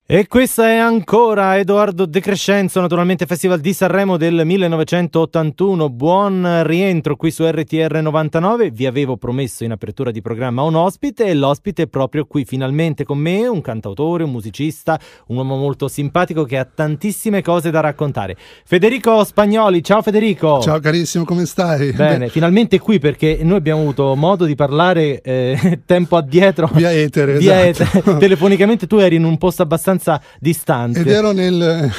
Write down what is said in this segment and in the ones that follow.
E questa è ancora Edoardo De Crescenzo, naturalmente Festival di Sanremo del 1981. Buon rientro qui su RTR 99. Vi avevo promesso in apertura di programma un ospite e l'ospite è proprio qui finalmente con me, un cantautore, un musicista, un uomo molto simpatico che ha tantissime cose da raccontare. Federico Spagnoli, ciao Federico. Ciao carissimo, come stai? Bene, finalmente qui perché noi abbiamo avuto modo di parlare tempo addietro. Via etere, esatto. Telefonicamente tu eri in un posto abbastanza distante. Ed ero nel,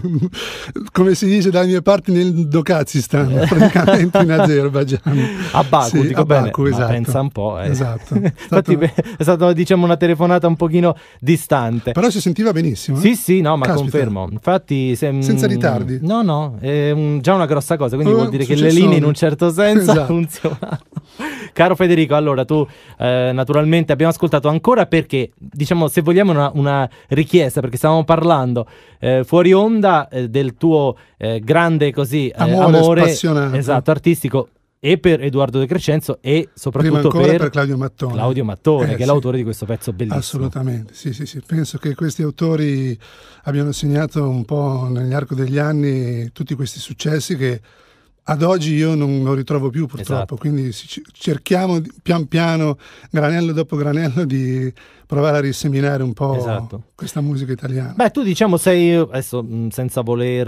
come si dice dalle mie parti, nel Dokazistan, praticamente in Azerbaijan. A Baku, sì, dico a bene. Baku, esatto. Pensa un po'. Esatto. Infatti è stata diciamo una telefonata un pochino distante. Però si sentiva benissimo. Sì, no, ma Caspita. confermo. Infatti senza ritardi. No, è già una grossa cosa, quindi vuol dire che le successone. linee in un certo senso Esatto. funzionano. Caro Federico, allora tu naturalmente abbiamo ascoltato ancora perché, diciamo, se vogliamo una richiesta, perché stavamo parlando fuori onda del tuo grande così amore spassionato. Esatto, artistico, e per Edoardo De Crescenzo e soprattutto Prima ancora per Claudio Mattone, che è l'autore di questo pezzo bellissimo. Assolutamente, sì. Penso che questi autori abbiano segnato un po' nell'arco degli anni tutti questi successi che ad oggi io non ritrovo più purtroppo, esatto. Quindi cerchiamo pian piano, granello dopo granello, di provare a riseminare un po' esatto. questa musica italiana. Beh, tu diciamo sei, adesso senza voler...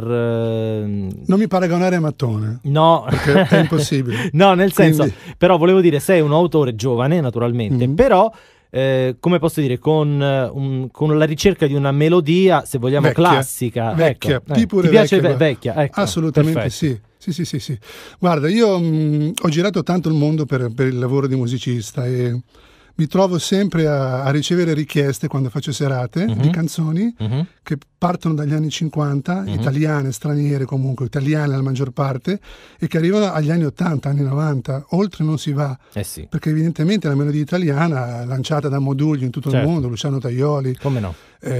Non mi paragonare a Mattone, no, perché è impossibile. No, nel senso, Quindi... però volevo dire, sei un autore giovane naturalmente, però... come posso dire, con la ricerca di una melodia, se vogliamo, vecchia, classica. Vecchia, ecco, ti piace vecchia? Ecco, assolutamente perfetto. sì. Guarda, io ho girato tanto il mondo per il lavoro di musicista e mi trovo sempre a ricevere richieste quando faccio serate di canzoni che partono dagli anni 50, italiane, straniere comunque, italiane la maggior parte, e che arrivano agli anni 80, anni 90, oltre non si va, Sì. perché evidentemente la melodia italiana, lanciata da Moduglio in tutto il mondo, Luciano Tajoli, come no?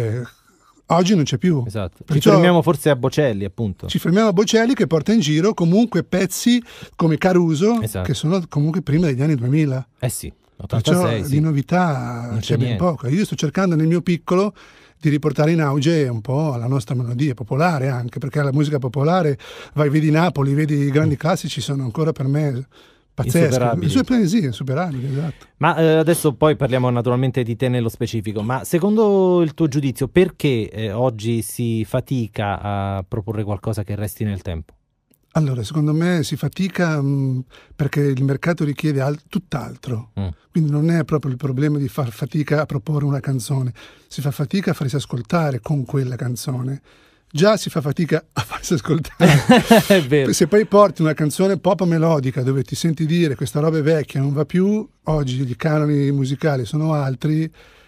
Oggi non c'è più. Esatto. Perciò ci fermiamo forse a Bocelli, appunto. Ci fermiamo a Bocelli, che porta in giro comunque pezzi come Caruso, che sono comunque prima degli anni 2000. Sì, 86, perciò di novità c'è ben poco. Io sto cercando nel mio piccolo di riportare in auge un po' la nostra melodia popolare, anche perché la musica popolare, vedi Napoli, vedi i grandi classici, sono ancora per me pazzesco, insuperabili, esatto. Ma adesso poi parliamo naturalmente di te nello specifico, ma secondo il tuo giudizio perché oggi si fatica a proporre qualcosa che resti nel tempo? Allora, secondo me si fatica perché il mercato richiede tutt'altro, quindi non è proprio il problema di far fatica a proporre una canzone, si fa fatica a farsi ascoltare con quella canzone. Già si fa fatica a farsi ascoltare. È vero. Se poi porti una canzone pop melodica dove ti senti dire questa roba è vecchia, non va più, oggi i canoni musicali sono altri,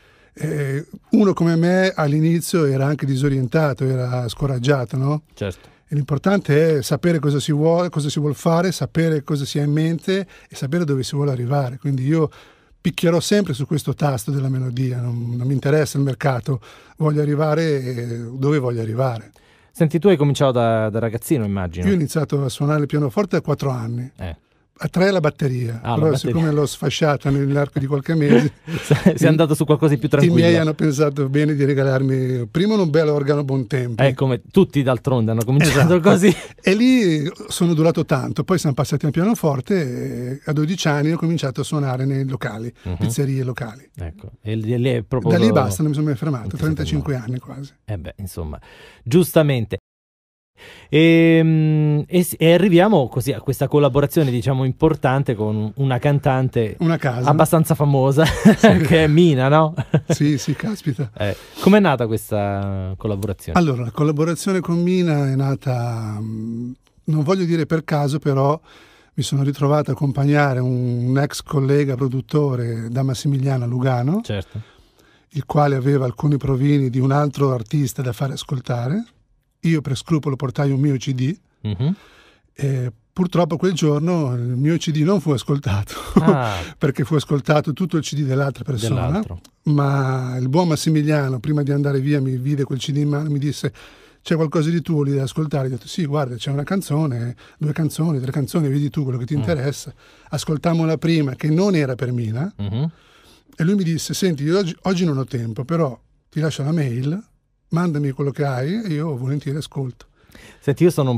uno come me all'inizio era anche disorientato, era scoraggiato, no? Certo. E l'importante è sapere cosa si vuol fare, sapere cosa si ha in mente e sapere dove si vuole arrivare. Quindi io picchierò sempre su questo tasto della melodia, non mi interessa il mercato, voglio arrivare dove voglio arrivare. Senti, tu hai cominciato da ragazzino, immagino. Io ho iniziato a suonare il pianoforte a 4 anni. A 3 la batteria, però siccome l'ho sfasciata nell'arco di qualche mese sei andato su qualcosa di più tranquillo. I miei hanno pensato bene di regalarmi prima un bel organo Bontempi, come tutti d'altronde hanno cominciato così, e lì sono durato tanto. Poi siamo passati al pianoforte e a 12 anni ho cominciato a suonare nei locali, pizzerie locali, e lì è proprio... da lì basta, non mi sono mai fermato, 35 anni quasi. Insomma, giustamente. E arriviamo così a questa collaborazione, diciamo, importante con una cantante abbastanza famosa, che è Mina, no? Sì, caspita. Com'è nata questa collaborazione? Allora, la collaborazione con Mina è nata, non voglio dire per caso, però mi sono ritrovato a accompagnare un ex collega produttore da Massimiliano a Lugano, il quale aveva alcuni provini di un altro artista da fare ascoltare. Io per scrupolo portai un mio CD e purtroppo quel giorno il mio CD non fu ascoltato, perché fu ascoltato tutto il CD dell'altra persona, ma il buon Massimiliano prima di andare via mi vide quel CD in mano e mi disse: c'è qualcosa di tuo lì da ascoltare? Ho detto sì, guarda, c'è una canzone, 2 canzoni, 3 canzoni, vedi tu quello che ti interessa. Ascoltammo la prima, che non era per Mina, e lui mi disse: senti, io oggi non ho tempo, però ti lascio la mail, mandami quello che hai e io volentieri ascolto. Senti, io sono un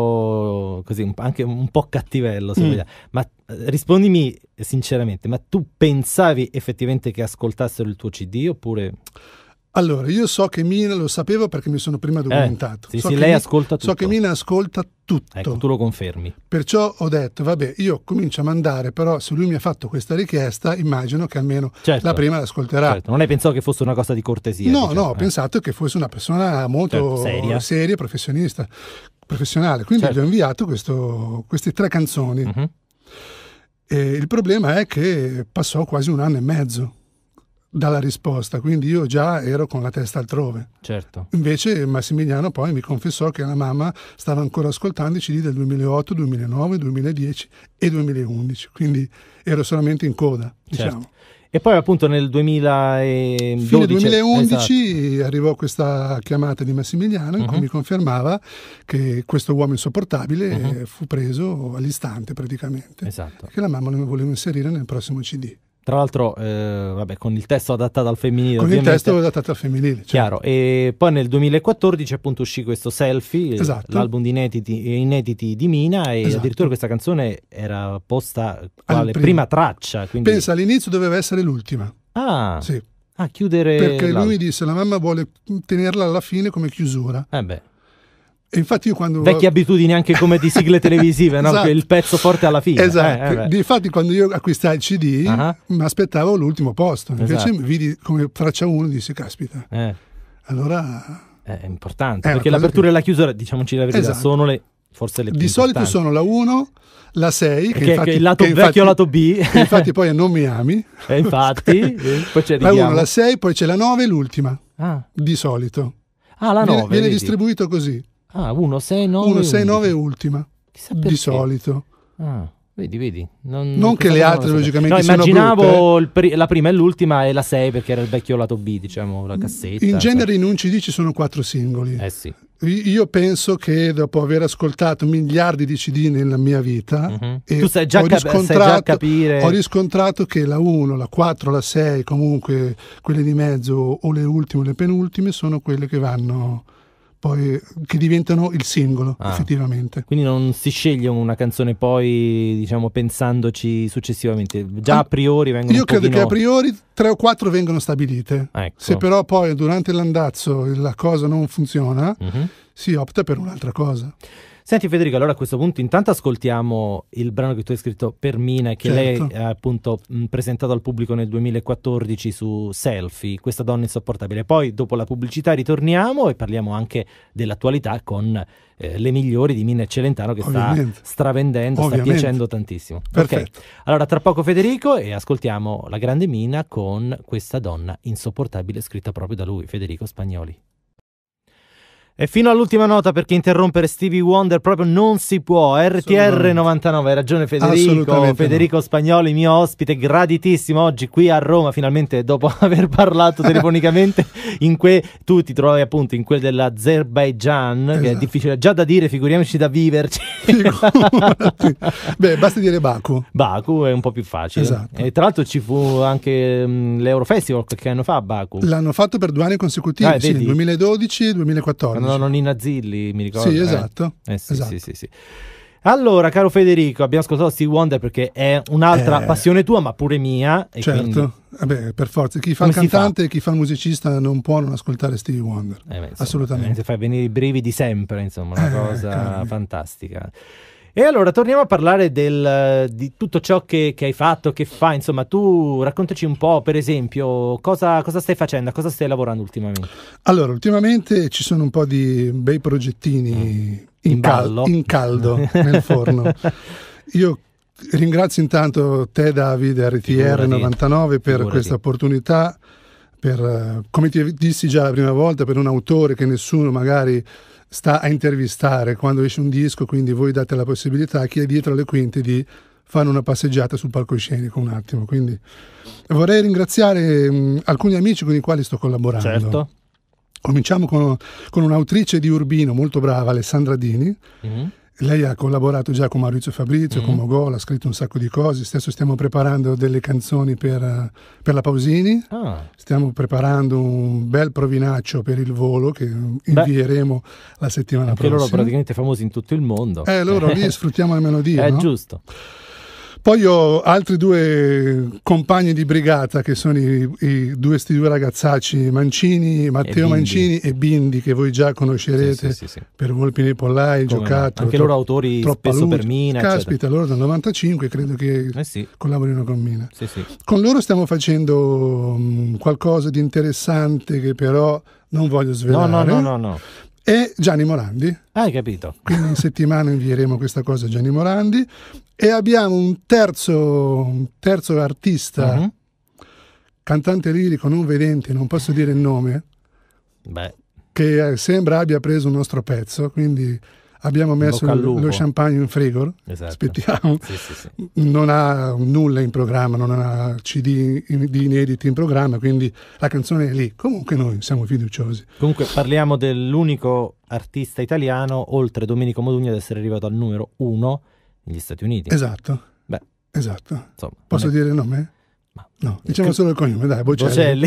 po' così, anche un po' cattivello, se vogliamo. Ma rispondimi sinceramente, ma tu pensavi effettivamente che ascoltassero il tuo CD oppure... Allora, io so che Mina, lo sapevo perché mi sono prima documentato. Lei ascolta tutto. So che Mina ascolta tutto. Ecco, tu lo confermi. Perciò ho detto, vabbè, io comincio a mandare, però se lui mi ha fatto questa richiesta, immagino che almeno la prima l'ascolterà. Certo. Non hai pensato che fosse una cosa di cortesia? No, diciamo. No, ho pensato che fosse una persona molto seria, professionale. Quindi gli ho inviato queste 3 canzoni. Uh-huh. E il problema è che passò quasi 1 anno e mezzo dalla risposta, quindi io già ero con la testa altrove. Certo. Invece Massimiliano poi mi confessò che la mamma stava ancora ascoltando i CD del 2008, 2009, 2010 e 2011, quindi ero solamente in coda, diciamo. Certo. E poi appunto nel 2012... Fine 2011 arrivò questa chiamata di Massimiliano in cui mi confermava che questo uomo insopportabile fu preso all'istante praticamente. Esatto. Che la mamma lo voleva inserire nel prossimo CD. Tra l'altro, con il testo adattato al femminile. Con il testo adattato al femminile, certo. Chiaro. E poi nel 2014 appunto uscì questo Selfie, l'album di inediti di Mina, e addirittura questa canzone era posta quale prima traccia. Quindi... Pensa, all'inizio doveva essere l'ultima. Ah, sì. Chiudere. Perché lui mi disse, la mamma vuole tenerla alla fine come chiusura. E infatti io quando... Vecchie abitudini anche come di sigle televisive, no? Esatto. Il pezzo forte alla fine. Esatto. Infatti quando io acquistai il CD mi aspettavo l'ultimo posto. Invece vidi come traccia 1 e dissi, caspita. Allora... È importante, perché l'apertura e la chiusura, diciamoci la verità, sono forse le più di importanti. solito sono la 1, la 6, che infatti, è il lato vecchio lato B. Che infatti poi è Non mi ami. E infatti, poi c'è la 1, la 6, poi c'è la 9 e l'ultima. Di solito. La 9. Viene distribuito così. 1, 6, 9. 1, 6, 9 e ultima. Di solito. Vedi. Non che le altre logicamente siano immaginavo la prima e l'ultima e la 6 perché era il vecchio lato B, diciamo, la cassetta. In genere in un CD ci sono 4 singoli. Sì. Io penso che dopo aver ascoltato miliardi di CD nella mia vita, tu sai già capire. Ho riscontrato che la 1, la 4, la 6, comunque quelle di mezzo o le ultime o le penultime sono quelle che vanno poi, che diventano il singolo effettivamente. Quindi non si sceglie una canzone poi, diciamo, pensandoci successivamente, già a priori vengono io credo che a priori 3 o 4 vengono stabilite. Se però poi durante l'andazzo la cosa non funziona, si opta per un'altra cosa. Senti Federico, allora a questo punto intanto ascoltiamo il brano che tu hai scritto per Mina e che lei ha appunto presentato al pubblico nel 2014 su Selfie, questa donna insopportabile. Poi dopo la pubblicità ritorniamo e parliamo anche dell'attualità con le migliori di Mina e Celentano che sta stravendendo, sta piacendo tantissimo. Perfetto. Allora tra poco Federico e ascoltiamo la grande Mina con questa donna insopportabile scritta proprio da lui, Federico Spagnoli. E fino all'ultima nota, perché interrompere Stevie Wonder proprio non si può. RTR 99, hai ragione Federico Spagnoli, mio ospite graditissimo oggi qui a Roma, finalmente dopo aver parlato telefonicamente tu ti trovi appunto in quel dell'Azerbaigian, che è difficile già da dire, figuriamoci da viverci. Beh, basta dire Baku. Baku è un po' più facile. E tra l'altro ci fu anche l'Eurofestival qualche anno fa a Baku. L'hanno fatto per 2 anni consecutivi, 2012 e 2014. Non in Azzilli, mi ricordo. Sì, esatto. Sì. Allora, caro Federico, abbiamo ascoltato Stevie Wonder perché è un'altra passione tua, ma pure mia. E certo, quindi... per forza. Chi fa il cantante e chi fa il musicista non può non ascoltare Stevie Wonder. Assolutamente. Fai venire i brividi sempre, insomma, una cosa fantastica. E allora torniamo a parlare di tutto ciò che hai fatto, che fai, insomma, tu raccontaci un po', per esempio, cosa stai facendo, a cosa stai lavorando ultimamente? Allora, ultimamente ci sono un po' di bei progettini in caldo nel forno. Io ringrazio intanto te, Davide, RTR 99 per questa opportunità, come ti dissi già la prima volta, per un autore che nessuno magari sta a intervistare quando esce un disco, quindi voi date la possibilità a chi è dietro le quinte di fare una passeggiata sul palcoscenico un attimo. Quindi vorrei ringraziare alcuni amici con i quali sto collaborando. Certo. Cominciamo con un'autrice di Urbino molto brava, Alessandra Dini, Lei ha collaborato già con Maurizio Fabrizio, con Mogol, ha scritto un sacco di cose. Stesso stiamo preparando delle canzoni per la Pausini. Stiamo preparando un bel provinaccio per il volo che invieremo la settimana prossima. Loro praticamente famosi in tutto il mondo. Loro lì sfruttiamo le melodie, È no? giusto. Poi ho altri 2 compagni di brigata che sono i due ragazzacci Mancini, Matteo Mancini e Bindi, che voi già conoscerete sì. Per Volpi nei Pollai, Giocattolo. Anche loro autori spesso per Mina. Caspita, loro dal 95 credo che collaborino con Mina. Sì. Con loro stiamo facendo qualcosa di interessante che però non voglio svelare. No. E Gianni Morandi. Hai capito. Quindi in settimana invieremo questa cosa a Gianni Morandi. E abbiamo un terzo artista, cantante lirico non vedente, non posso dire il nome, che sembra abbia preso un nostro pezzo, quindi abbiamo messo lo champagne in frigo. Esatto. Aspettiamo. Sì. Non ha nulla in programma, non ha CD di inediti in programma, quindi la canzone è lì. Comunque noi siamo fiduciosi. Comunque parliamo dell'unico artista italiano, oltre Domenico Modugno, ad essere arrivato al numero 1 negli Stati Uniti. Esatto. Esatto. Insomma, posso dire il nome? No, diciamo solo il cognome, dai, Bocelli.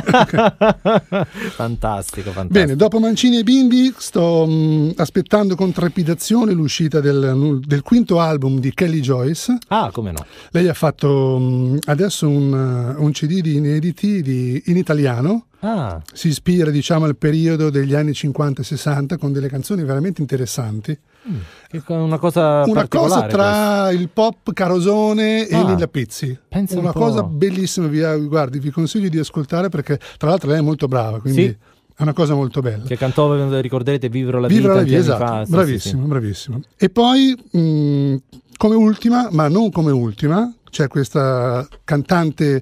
Okay. Fantastico. Bene, dopo Mancini e Bindi sto aspettando con trepidazione l'uscita del quinto album di Kelly Joyce. Come no. Lei ha fatto adesso un CD di inediti in italiano. Si ispira, diciamo, al periodo degli anni 50 e 60 con delle canzoni veramente interessanti. Una cosa particolare, tra il pop carosone e Lilla Pizzi. Pensa una cosa bellissima, guardi, vi consiglio di ascoltare perché tra l'altro lei è molto brava, quindi è una cosa molto bella. Che cantò, ricorderete, Vivere la vita, esatto, bravissimo. E poi come ultima, ma non come ultima, c'è questa cantante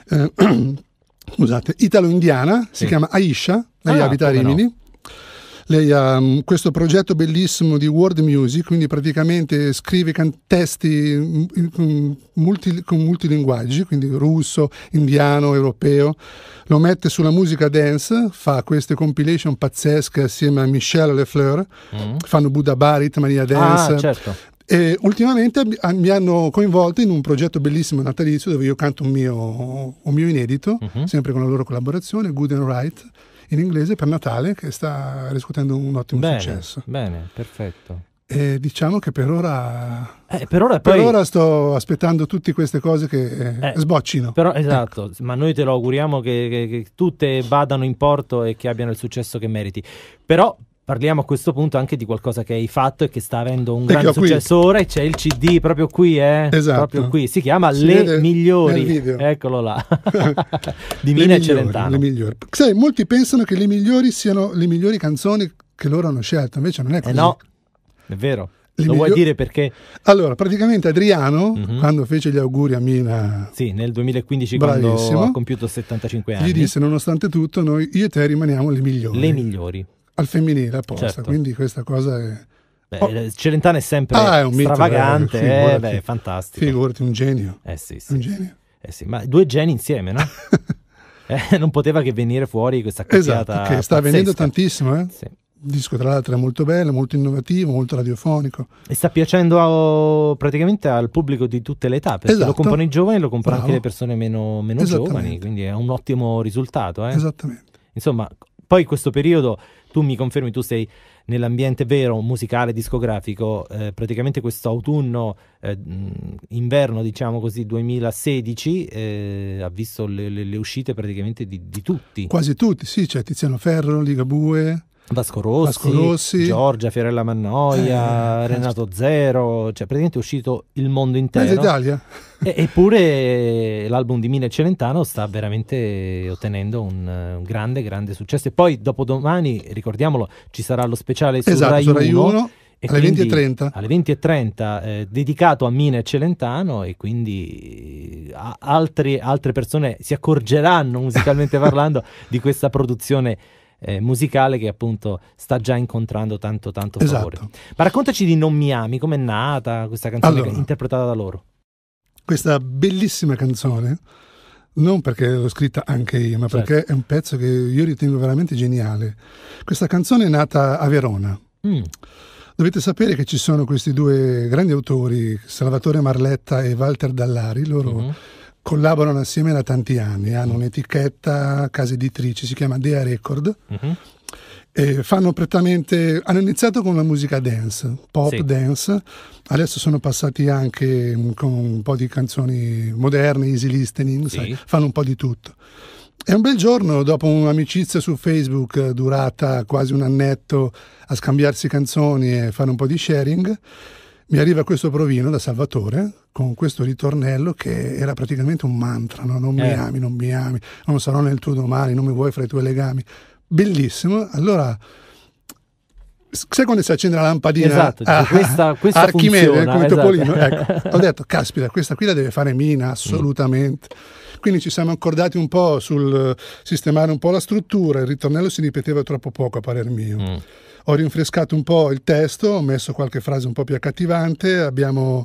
italo-indiana, si chiama Aisha, lei abita a Rimini. No. Lei ha questo progetto bellissimo di world music, quindi praticamente scrive testi con multilinguaggi, quindi russo, indiano, europeo, lo mette sulla musica dance, fa queste compilation pazzesche assieme a Michel Lefleur, fanno Buddha Bar, Mania Dance. Certo. E ultimamente mi hanno coinvolto in un progetto bellissimo natalizio dove io canto un mio inedito, sempre con la loro collaborazione, Good and Right, in inglese per Natale, che sta riscuotendo un ottimo successo. Bene, perfetto. E diciamo che per ora per ora sto aspettando tutte queste cose che sboccino. Però esatto, ma noi te lo auguriamo che tutte vadano in porto e che abbiano il successo che meriti. Però parliamo a questo punto anche di qualcosa che hai fatto e che sta avendo un grande successo ora, e c'è il CD proprio qui, Esatto. Proprio qui. Si chiama Le Migliori. Eccolo là. Di Mina e Celentano. Le migliori. Sai, molti pensano che le migliori siano le migliori canzoni che loro hanno scelto, invece non è così. No, è vero. Vuoi dire perché? Allora, praticamente Adriano, quando fece gli auguri a Mina... Sì, nel 2015, bravissimo, quando ha compiuto 75 anni. Gli disse, nonostante tutto, io e te rimaniamo le migliori. Le migliori. Al femminile apposta, certo. Quindi questa cosa è... Celentano è sempre un stravagante, mito, fantastico. Figurati, un genio. Sì. Un genio. Ma 2 geni insieme, no? Non poteva che venire fuori questa accoppiata. Esatto, che sta vendendo tantissimo, Sì. Il disco tra l'altro è molto bello, molto innovativo, molto radiofonico. E sta piacendo praticamente al pubblico di tutte le età, perché lo comprano i giovani, lo comprano anche le persone meno giovani, quindi è un ottimo risultato. Esattamente. Insomma, poi questo periodo, tu mi confermi, tu sei nell'ambiente vero, musicale, discografico, praticamente questo autunno, inverno, diciamo così, 2016, ha visto le uscite praticamente di tutti. Quasi tutti, sì, c'è Tiziano Ferro, Ligabue, Vasco Rossi, Giorgia Fiorella Mannoia, Renato Zero, cioè praticamente è uscito il mondo intero. Mezza Italia. Eppure l'album di Mina e Celentano sta veramente ottenendo un grande successo. E poi dopodomani, ricordiamolo, ci sarà lo speciale su Rai 1 alle 20:30. Alle 20:30 dedicato a Mina e Celentano, e quindi altre persone si accorgeranno, musicalmente parlando, di questa produzione musicale che appunto sta già incontrando tanto favore. Ma raccontaci di Non mi ami, com'è nata questa canzone interpretata da loro? Questa bellissima canzone, non perché l'ho scritta anche io, ma perché è un pezzo che io ritengo veramente geniale. Questa canzone è nata a Verona, Dovete sapere che ci sono questi due grandi autori, Salvatore Marletta e Walter Dallari, loro collaborano assieme da tanti anni, hanno un'etichetta, casa editrice, si chiama Dea Record, e fanno hanno iniziato con la musica dance, pop dance, adesso sono passati anche con un po' di canzoni moderne, easy listening, sai, fanno un po' di tutto. E un bel giorno, dopo un'amicizia su Facebook durata quasi un annetto a scambiarsi canzoni e fare un po' di sharing, mi arriva questo provino da Salvatore con questo ritornello che era praticamente un mantra, no? Non mi ami, non mi ami, non sarò nel tuo domani, non mi vuoi fra i tuoi legami. Bellissimo. Allora, sai quando si accende la lampadina? Esatto, questa Archimede, funziona, come esatto. Topolino. Ecco, ho detto, caspita, questa qui la deve fare Mina, assolutamente. Quindi ci siamo accordati un po' sul sistemare un po' la struttura, il ritornello si ripeteva troppo poco a parer mio. Ho rinfrescato un po' il testo, ho messo qualche frase un po' più accattivante, abbiamo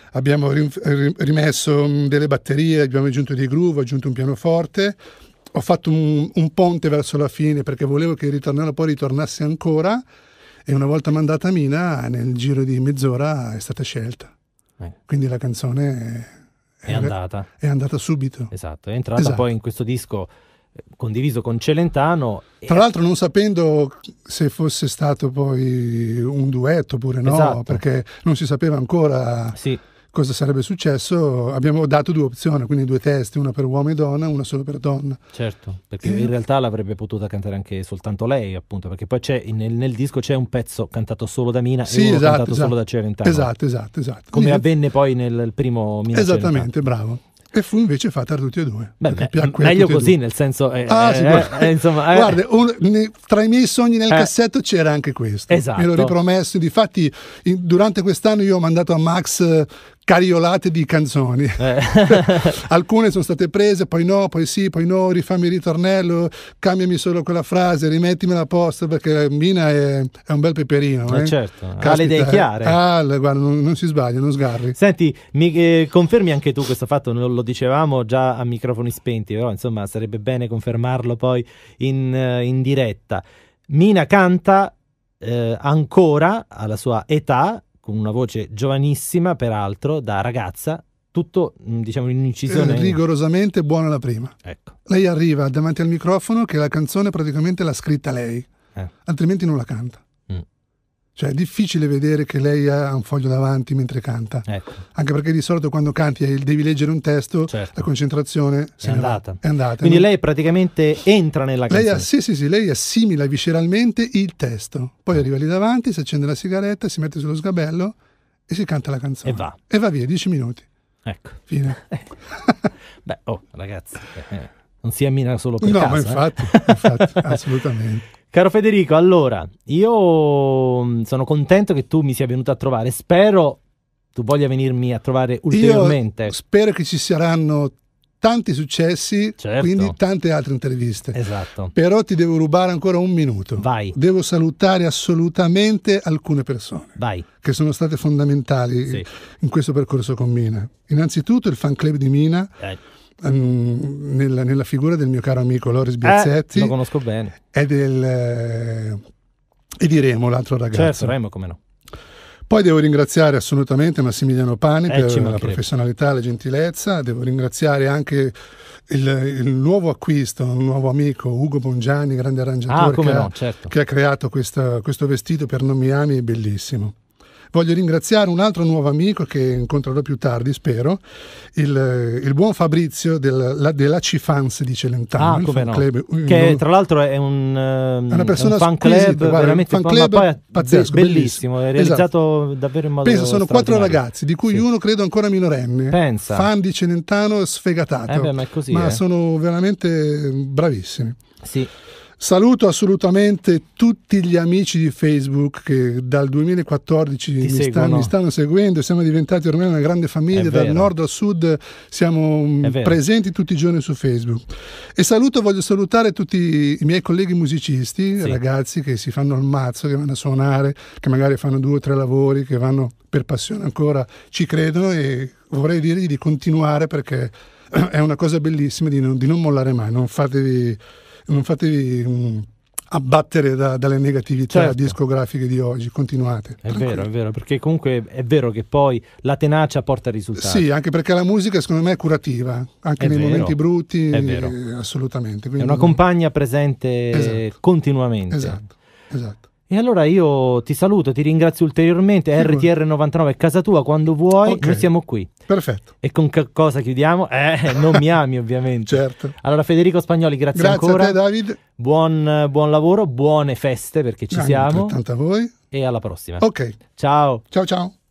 rimesso delle batterie, abbiamo aggiunto dei groove, ho aggiunto un pianoforte, ho fatto un ponte verso la fine perché volevo che il ritornello poi ritornasse ancora, e una volta mandata a Mina, nel giro di mezz'ora è stata scelta. Quindi la canzone è andata subito. Esatto, è entrata poi in questo disco condiviso con Celentano. Tra l'altro non sapendo se fosse stato poi un duetto oppure no, perché non si sapeva ancora cosa sarebbe successo, abbiamo dato due opzioni, quindi due testi, una per uomo e donna, una solo per donna. Certo, perché in realtà l'avrebbe potuta cantare anche soltanto lei, appunto, perché poi c'è nel disco c'è un pezzo cantato solo da Mina e uno cantato solo da Celentano. Esatto. Come avvenne poi nel primo Mina Esattamente, Celentano. Bravo. E fu invece fatta da tutti e due. Meglio così, nel senso insomma, guarda, tra i miei sogni nel cassetto c'era anche questo. Esatto. Me l'ho ripromesso. Difatti durante quest'anno io ho mandato a Max cariolate di canzoni. Alcune sono state prese, poi no, poi sì, poi no, rifammi il ritornello, cambiami solo quella frase, rimettimela a posto, perché Mina è un bel peperino. Certo, ha le idee chiare. Guarda, non si sbaglia, non sgarri. Senti, mi confermi anche tu questo fatto? Non lo dicevamo già a microfoni spenti, però insomma sarebbe bene confermarlo poi in diretta. Mina canta ancora alla sua età, con una voce giovanissima, peraltro, da ragazza, tutto, diciamo, in un'incisione rigorosamente buona la prima. Ecco. Lei arriva davanti al microfono che la canzone praticamente l'ha scritta lei, altrimenti non la canta. Cioè è difficile vedere che lei ha un foglio davanti mentre canta, anche perché di solito quando canti e devi leggere un testo, la concentrazione è andata. Quindi lei praticamente entra nella canzone. Lei assimila visceralmente il testo, poi arriva lì davanti, si accende la sigaretta, si mette sullo sgabello e si canta la canzone. E va via, 10 minuti. Ecco. Fine. Beh, ragazzi, non si Mina solo per caso. No, ma infatti, assolutamente. Caro Federico, allora, io sono contento che tu mi sia venuto a trovare, spero tu voglia venirmi a trovare ulteriormente. Io spero che ci saranno tanti successi, quindi tante altre interviste. Esatto. Però ti devo rubare ancora un minuto. Vai. Devo salutare assolutamente alcune persone. Vai. Che sono state fondamentali in questo percorso con Mina. Innanzitutto il fan club di Mina. Nella figura del mio caro amico Loris Biazzetti, lo conosco bene, e di Remo, l'altro ragazzo. Certo, Remo, come no. Poi devo ringraziare assolutamente Massimiliano Pani per la professionalità e la gentilezza. Devo ringraziare anche il nuovo acquisto, un nuovo amico, Ugo Bongianni, grande arrangiatore, che ha creato questo vestito per Non mi ami, è bellissimo. Voglio ringraziare un altro nuovo amico che incontrerò più tardi, spero, il buon Fabrizio della Cifans di Celentano, club, che tra l'altro è una persona fan club veramente pazzesco, bellissimo, è realizzato davvero in modo sono 4 ragazzi, di cui uno credo ancora minorenne. Pensa. Fan di Celentano sfegatato, ma è così, sono veramente bravissimi. Sì. Saluto assolutamente tutti gli amici di Facebook che dal 2014 mi stanno seguendo, siamo diventati ormai una grande famiglia, dal nord al sud siamo presenti tutti i giorni su Facebook. E voglio salutare tutti i miei colleghi musicisti, ragazzi che si fanno il mazzo, che vanno a suonare, che magari fanno 2 o 3 lavori, che vanno per passione ancora, ci credono, e vorrei dirgli di continuare perché è una cosa bellissima di non mollare mai, non fatevi abbattere dalle negatività discografiche di oggi. Continuate. È vero, perché comunque è vero che poi la tenacia porta risultati. Sì, anche perché la musica secondo me è curativa, anche nei momenti brutti. È vero. Assolutamente. Quindi è una compagna presente continuamente. Esatto. E allora io ti saluto, ti ringrazio ulteriormente. RTR 99 è casa tua, quando vuoi, noi siamo qui. Perfetto. E con che cosa chiudiamo? Non mi ami ovviamente. Certo. Allora Federico Spagnoli, grazie ancora. Grazie a te David. Buon lavoro, buone feste perché ci siamo. Tanto a voi. E alla prossima. Ok. Ciao. Ciao.